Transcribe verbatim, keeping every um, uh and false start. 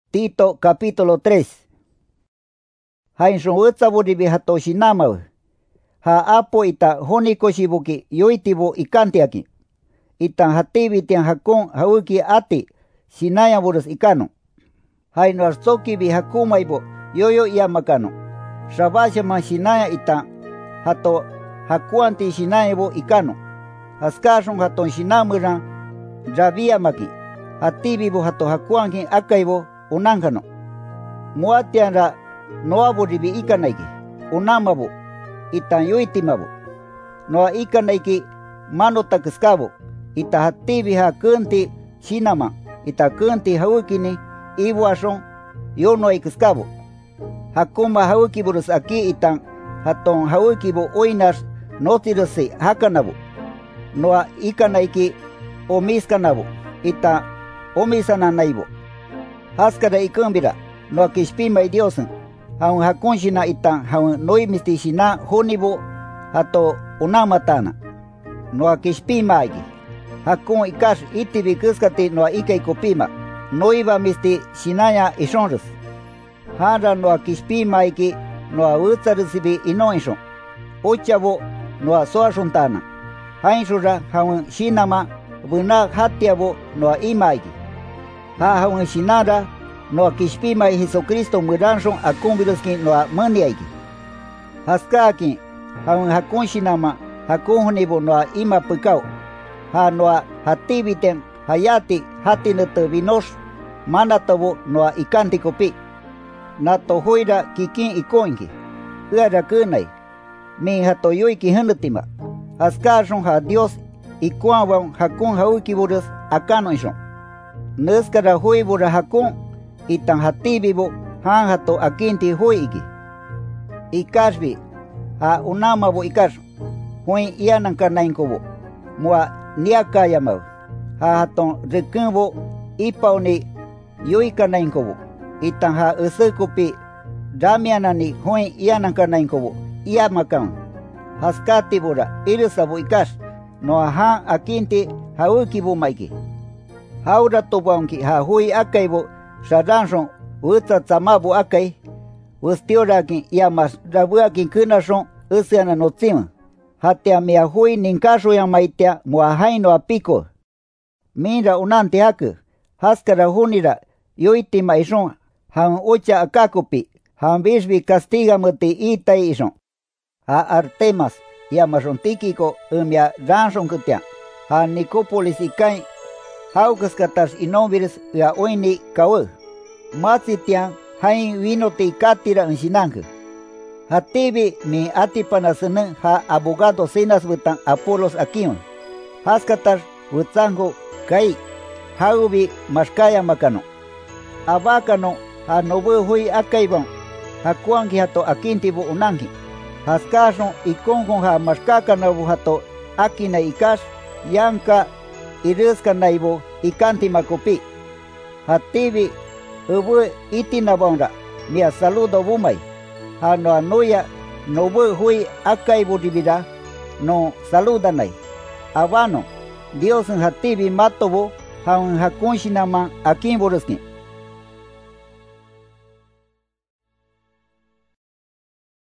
Tito capítulo tres. Hainshon utsaburibi hatoshinamawe. Ha apo ita honikoshibuki yoitibu ikantiaki. Itan hatibi tian hakon hauki ati sinaya burus ikano. Haino arsoki bi hakumaibo yoyo yamakano. Shabasha man sinaya ita hato hakuanti sinaya bo ikano. Haskashon haton sinamuran rabia maki. Hatibi bo hato hakuankin akaibo unankano. Muatian ra noaburibi ikanaiki. Unamabo. Itan yoitimabo. Noa ikanaiki manotakiskabo. Ita hatibi ha kunti sinama. Ita kunti haukini ibuashon yono ikiskabo. Hakuma hauki burus aki itan haton hauki bo oinas notirose hakanabo. Noa ikanaiki omiskanabo. Ita omisananaibo. Haskara ikumbira. Noa kishpima idiosen. Haun hakunshina itan haun noimistishina honibo hato unamatana. Noa kishpima aiki. Hakun ikash itibi kuskati noa ikai kopima. Noiva misti shinaya ishonrus. Hara noa kishpima aiki noa utsarisibi inoinshon. Ochabo noa soashontana. Hainshura haun shinama buna hatiabo noa ima aiki. Ha haun shinara noa kishpima Jesucristo muranshon akumbiruski noa mani aiki. Haskaki haun hakun shinama hakun honibo noa ima pekao. Ha noa hatibiten hayati hati neto vinos manatobo noa ikanti kopi. Nato huira kikin ikoinki. Uara kunai. Min hato yoiki henetima. Haskashon ha Dios ikuanwan hakun hauki burus akano ishon. Nuskara hui bura hakun itan hatibibo han hato akinti huiki. Ikashbi ha unamabo ikash. Hui ianan kanainkobo. Mua niakayamaw. Ha haton rekumbo ipauni yoikanainkobo. Itan ha usekupi damianani hui ianankanainkobo. Iamakan. Haskati bura irisabo ikash. Noa han akinti haukibo maiki. Haura tobanki ha hui akaibo sharanshon utsa tsamabo akai. Ustiorakin yamas rabuakin kunashon usiana notsima. Hatia mea hui ninkasho yang maitea muahaino apiko. Minra unante haku. Haskara hunira yoiti maishon. Han ucha akakupi. Han bishbi castiga muti itai ishon. Ha Artemas yamashon tikiko umia ranshon kutia. Ha Nicopolis ikai. Haukaskatash inombiris ya oini kawe. Matsitian hain winoti katira unshinanku. Hatibi mi atipanasene ha abogado sinas butan Apolos akion. Haskatar butsango kai haubi maskaya makano. Abakano ha nobu hui akaibon. Hakuangi hato akintibu unangi. Haskashon ikongon ha maskaka nabu hato akina ikash yanka iriska naibo ikanti makopi. Hatibi ubu itinabonra mia saludo bumai. Ha no anuya no bu hui akai budibida no saludanai. Abano Dios hatibi matobo ha hakunshinama akin boruski.